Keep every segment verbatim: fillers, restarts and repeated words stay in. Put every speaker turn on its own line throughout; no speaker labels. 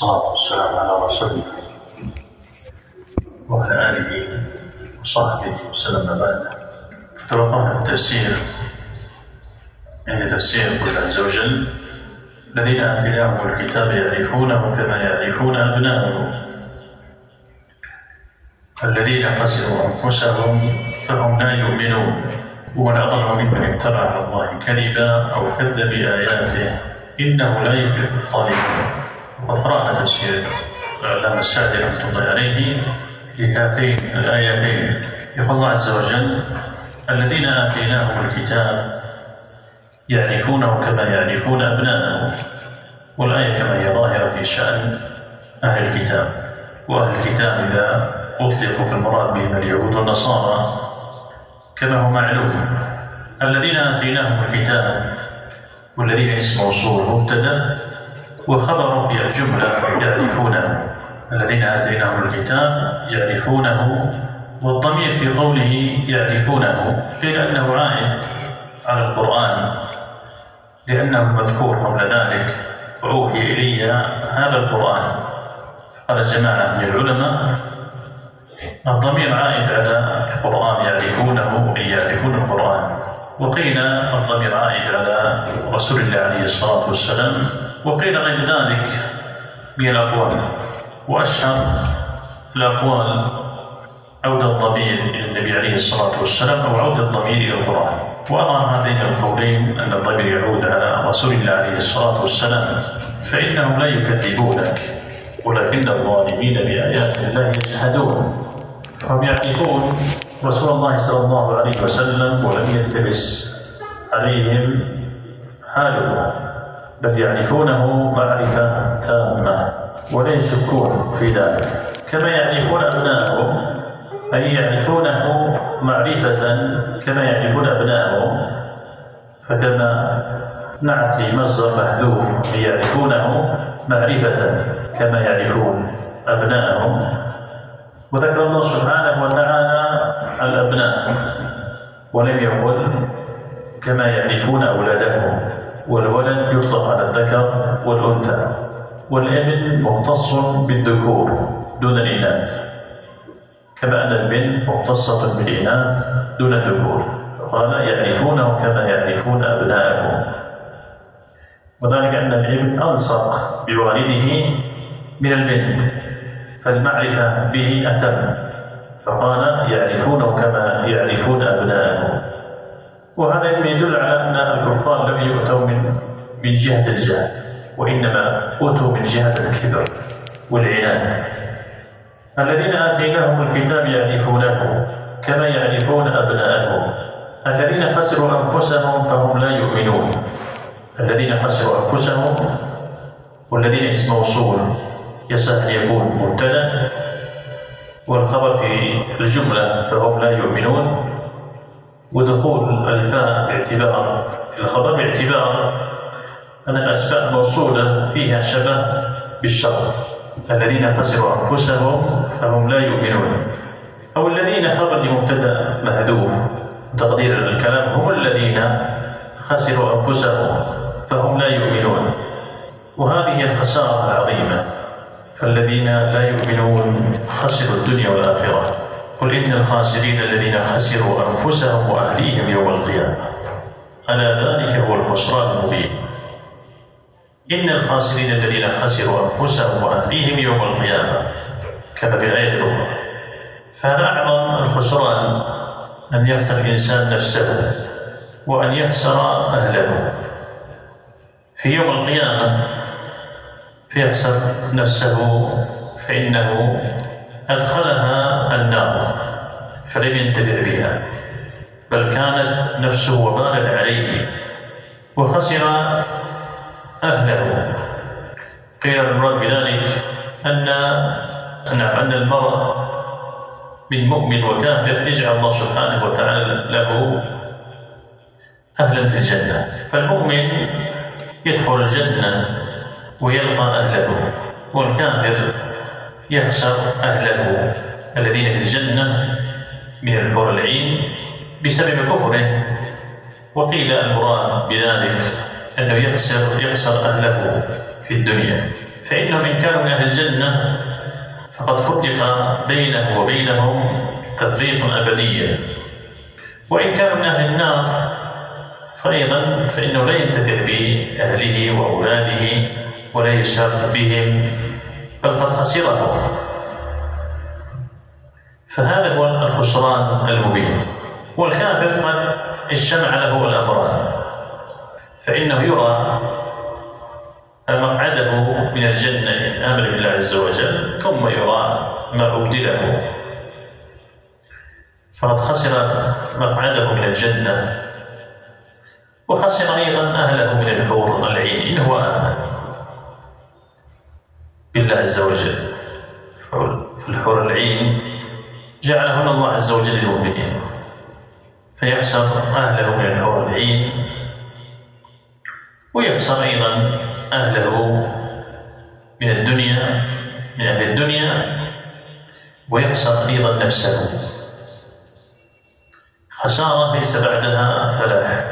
والصلاة والسلام على رسول الله وعلى آله وصحبه وسلم بعد. فتوقفنا التفسير عند تفسير قول عز وجل: الذين آتيناهم الكتاب يعرفونه كما يعرفون أبناءهم الذين خسروا أنفسهم فهم لا يؤمنون ومن أضل ممن افترى على الله كذبا أو كذب بآياته إنه لا يفلح الظالمون. وقد قرأنا تفسير العلامة السعدي رحمة الله عليه لهاتين الآيتين. يقول الله عز وجل: الذين آتيناهم الكتاب يعرفونه كما يعرفون أبناءهم، والآية كما هي ظاهرة في شأن أهل الكتاب. وأهل الكتاب إذا أطلقوا في المراد بهم اليهود والنصارى كما هو معلوم. الذين آتيناهم الكتاب، والذين اسم موصول مبتدأ وخبر في الجملة يعرفونه. الذين آتيناهم الكتاب يعرفونه، والضمير في قوله يعرفونه قيل أنه عائد على القرآن لأنه مذكور قبل ذلك: وأوحي إلي هذا القرآن. فقال جماعة من العلماء الضمير عائد على القرآن يعرفونه أي يعرفون القرآن، وقيل الضمير عائد على رسول الله عليه الصلاة والسلام، وقيل غير ذلك من الأقوال. وأشهر الأقوال عود الضمير إلى النبي عليه الصلاة والسلام أو عود الضمير إلى القرآن. وأظهر هذين القولين أن الضمير يعود على رسول الله عليه الصلاة والسلام، فإنهم لا يكذبونك ولكن الظالمين بآيات الله يجحدون. فهم يعرفون رسول الله صلى الله عليه وسلم ولم يلتبس عليهم حاله، بل يعرفونه معرفة تامة ولا يشكون في ذلك، كما يعرفون أبناءهم أي يعرفونه معرفة كما يعرفون أبناءهم. فكما نعت في مصدر محذوف يعرفونه معرفة كما يعرفون أبناءهم. وذكر الله سبحانه وتعالى الأبناء ولم يقل كما يعرفون أولادهم، والولد يطلق على الذكر والأنثى، والابن مختص بالذكور دون الإناث، كما أن البنت مختصة بالإناث دون الذكور. فقال يعرفونه كما يعرفون أبناءهم، وذلك أن الابن ألصق بوالده من البنت فالمعرفة به أتم، فقال يعرفونه كما يعرفون أبناءهم. وهذا يدل على أن الكفار لم يؤتوا من من جهة الجهل، وإنما أوتوا من جهة الكبر والعناد. الذين آتيناهم الكتاب يعرفونه كما يعرفون أبناءهم الذين خسروا أنفسهم فهم لا يؤمنون. الذين خسروا أنفسهم، والذين اسم موصول يصح يكون مبتدأ والخبر في الجملة فهم لا يؤمنون، ودخول الفاء باعتبار في الخبر باعتبار أن الأسماء الموصولة فيها شبه بالشرط: الذين خسروا أنفسهم فهم لا يؤمنون، أو الذين خبر لمبتدأ محذوف تقدير الكلام هم الذين خسروا أنفسهم فهم لا يؤمنون. وهذه الخسارة العظيمة، فالذين لا يؤمنون خسروا الدنيا والآخرة. قل إن الخاسرين الذين خسروا أنفسهم وأهليهم يوم القيامة ألا ذلك هو الخسران المبين. إن الخاسرين الذين خسروا أنفسهم وأهليهم يوم القيامة كما في الآية الأخرى. فهذا أعظم الخسران أن يخسر الإنسان نفسه وأن يخسر أهله في يوم القيامة، فيخسر نفسه فإنه أدخلها النار فلم ينتفع بها، بل كانت نفسه وبالا عليه، وخسر أهله. قيل المراد بذلك أن نعم أن المرء من مؤمن وكافر يجعل الله سبحانه وتعالى له أهلا في الجنة. فالمؤمن يدخل الجنة ويلقى أهله، والكافر يخسر أهله الذين في الجنة من الحور العين بسبب كفره. وقيل المراد بذلك أنه يخسر يخسر أهله في الدنيا فإنهم إن كانوا من أهل الجنة فقد فرق بينه وبينهم تفريق أبديا، وإن كانوا من أهل النار فأيضا فإنه لا ينتفع بأهله وأولاده ولا يسر بهم، بل قد خسرهم. فهذا هو الخسران المبين. والكافر قد اجتمع له الأمران، فإنه يرى مقعده من الجنة إن آمن بالله عز وجل، ثم يرى ما أبدله، فقد خسر مقعده من الجنة، وخسر أيضا أهله من الحور العين إن هو آمن بالله عز وجل. فالحور العين جعلهن الله عز وجل للمؤمنين، فيحسر أهله من الحور العين، ويحسر أيضا أهله من الدنيا من أهل الدنيا، ويحسر أيضا نفسه. خسارة ليس بعدها فلاح.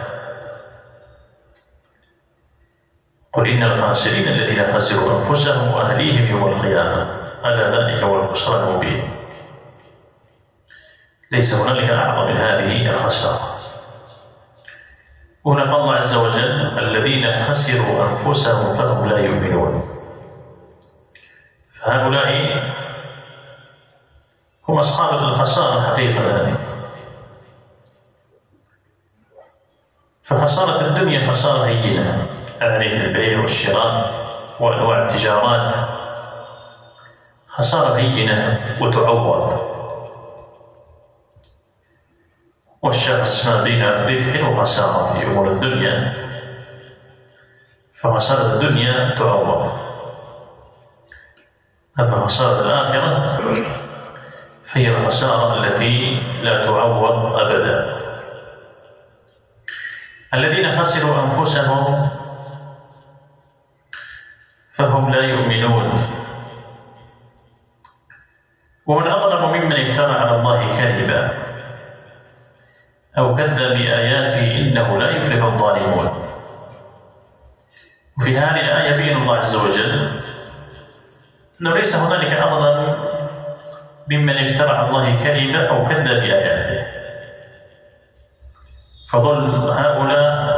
قل إن الخاسرين الذين خسروا أنفسهم وأهليهم يوم القيامة ألا ذلك هو الخسران المبين. ليس هنالك أعظم من هذه الخسارة. هنا قال الله عز وجل الذين خسروا أنفسهم فهم لا يؤمنون. فهؤلاء هم أصحاب الخسارة حقيقة هذه. فخسارة الدنيا خسارة هينة، يعني في البيع والشراء وأنواع التجارات خسارة هينة وتعوض، والشخص ما بين ربح وخسارة في أمور الدنيا، فخسارة الدنيا تعوض. أما خسارة الآخرة فهي الخسارة التي لا تعوض أبدا. الذين خسروا أنفسهم فهم لا يؤمنون. ومن أظلم ممن افترى على الله كذبا أو كذب بآياته إنه لا يفلح الظالمون. وفي هذه الآية بين الله عز وجل أنه ليس هنالك أظلم ممن افترى على الله كذبا أو كذب بآياته. فظلم هؤلاء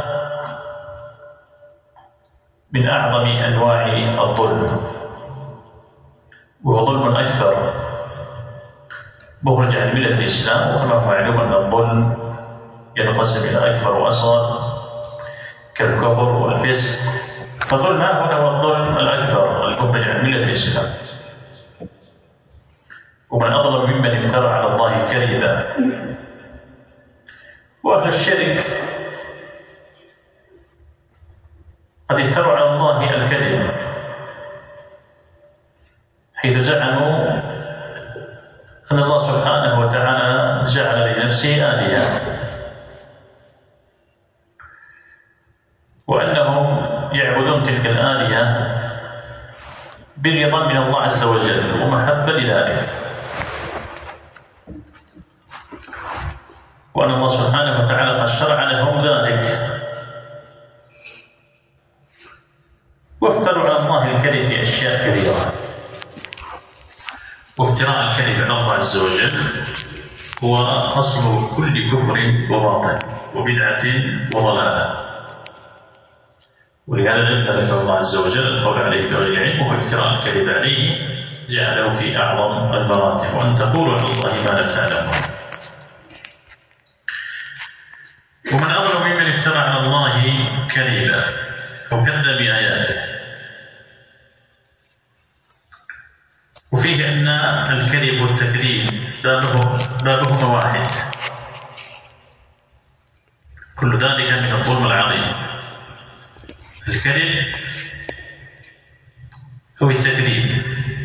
من أعظم أنواع الظلم، وهو ظلم أكبر مخرج عن ملة الإسلام. وكما هو معلوم أن الظلم ينقسم إلى أكبر وأصغر كالكفر والفسق، فالظلم هنا هو الظلم الأكبر المخرج عن ملة الإسلام. ومن أظلم ممن افترى على الله كذبا. وأهل الشرك قد افتروا على الله الكذب، حيث زعموا أن الله سبحانه وتعالى جعل لنفسه آلهة، وأنهم يعبدون تلك الآلهة برضا من الله عز وجل ومحبة لذلك، وأن الله سبحانه وتعالى قد شرع لهم ذلك. وافتروا على الله الكذب في أشياء كثيرة. وافتراء الكذب على الله عز وجل هو أصل كل كفر وباطل وبدعة وضلالة. ولهذا لما ذكر الله عز وجل القول عليه بغير علم وهو افتراء الكذب عليه جعله في أعظم المراتب، وأن تقولوا على الله ما لا تعلمون. ومن أظلم ممن افترى على الله كذبا أو كذب بآياته. وفيه أن الكذب والتكذيب بابه بابهما واحد، كل ذلك من الظلم العظيم، الكذب أو التكذيب.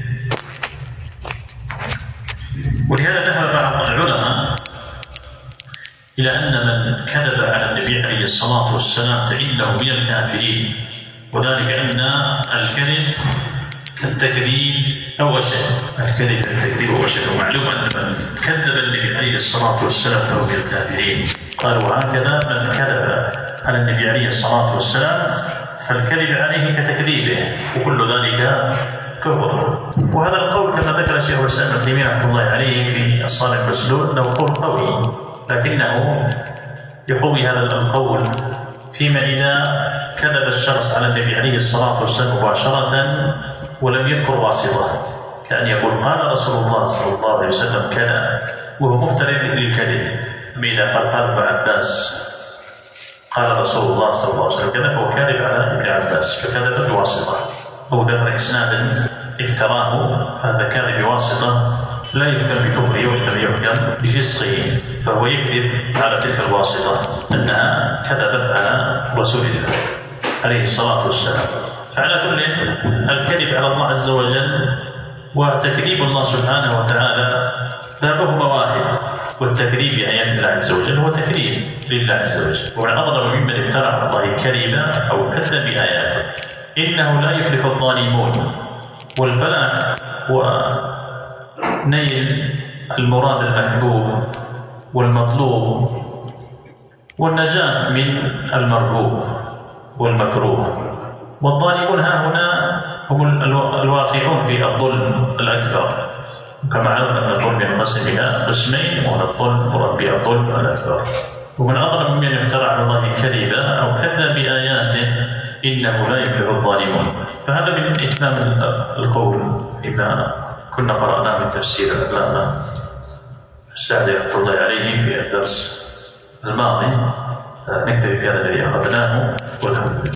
ولهذا ذهب بعض العلماء إلى أن من كذب على النبي عليه الصلاة والسلام فإنه من الكافرين، وذلك أن الكذب كالتكذيب أو أشد. الكذب كالتكذيب أو أشد، ومعلوم أن من كذب النبي عليه الصلاة والسلام فهو من الكافرين. قالوا هكذا من كذب على النبي عليه الصلاة والسلام فالكذب عليه كتكذيبه، وكل ذلك كفر. وهذا القول كما ذكر شيخ الإسلام ابن تيمية رحمه الله عليه في الصارم المسلول أنه قول قوي، لكنه يقوي هذا القول فيما إذا كذب الشخص على النبي عليه الصلاة والسلام مباشرة ولم يذكر واسطة، كأن يقول قال رسول الله صلى الله عليه وسلم كذا وهو مفترض للكذب. أما إذا قال قال ابن عباس قال رسول الله صلى الله عليه وسلم كذا فهو كاذب على ابن عباس فكذب بواسطة، أو ذكر إسنادا افتراه فهذا كاذب بواسطة لا يحكم بكفره وإنما يحكم بفسقه، فهو يكذب على تلك الواسطة أنها كذبت على رسول الله عليه الصلاة والسلام. فعلى كل الكذب على الله عز وجل وتكذيب الله سبحانه وتعالى بابه مواهب، والتكذيب بآيات الله عز وجل هو تكذيب لله عز وجل، ومن أظلم ممن افترى على الله كذبا أو كذب بآياته، إنه لا يفلح الظالمون. والفلاح ونيل المراد المحبوب والمطلوب والنجاة من المرهوب والمكروه. والظالمون ها هنا هم الواقعون في الظلم الأكبر، كما علم أن الظلم ينقسم إلى قسمين، وهو الظلم مراد به الظلم الأكبر. ومن أظلم ممن افترى على الله كذبا أو كذب بآياته إنه لا يفلح الظالمون. فهذا من إتمام القول فيما كنا قرأناه من تفسير العلامة السعدي رحمه الله عليه في الدرس الماضي. نكتفي بهذا الذي أخذناه والحمد لله.